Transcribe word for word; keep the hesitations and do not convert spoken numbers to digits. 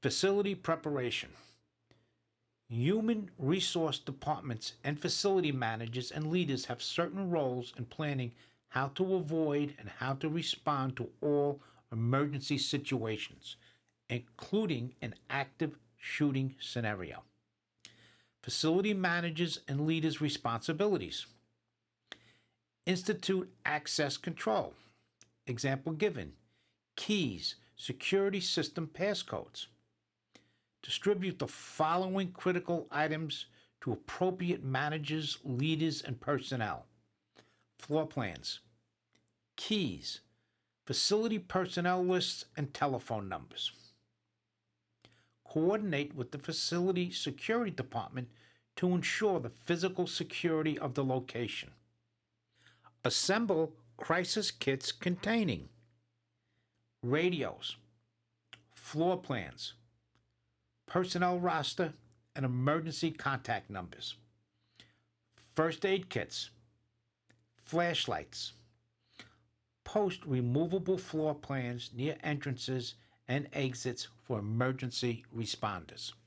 Facility preparation. Human resource departments and facility managers and leaders have certain roles in planning how to avoid and how to respond to all emergency situations, including an active shooting scenario. Facility managers and leaders' responsibilities. Institute access control. Example given: keys, security system passcodes. Distribute the following critical items to appropriate managers, leaders, and personnel: floor plans, keys, facility personnel lists, and telephone numbers. Coordinate with the facility security department to ensure the physical security of the location. Assemble crisis kits containing radios, floor plans, personnel roster, and emergency contact numbers, first aid kits, flashlights. Post removable floor plans near entrances and exits for emergency responders.